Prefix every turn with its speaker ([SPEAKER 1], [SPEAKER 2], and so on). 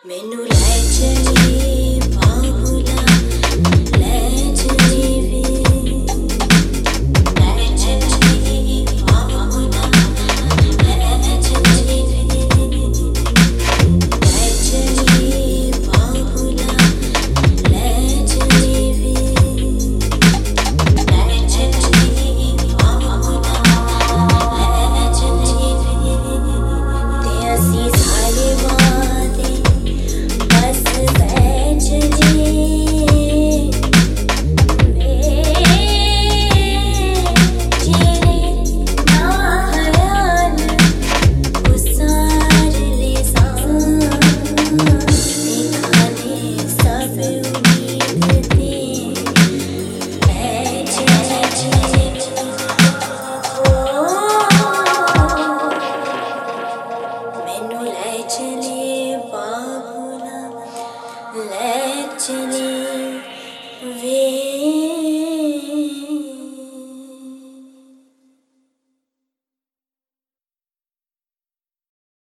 [SPEAKER 1] मैनू ले चली बाबूला ले चली वे ले चली बाबूला ले चली वे ले चली बाबूला ले चली वे ले चली बाबूला ले चली वे ते असी सारे वादे बस बैठ चले जेरे ना हयाल उसार ले दिखाने सब उम्मीद थे बैठ चले मैनू ले चले बाबूला ले चले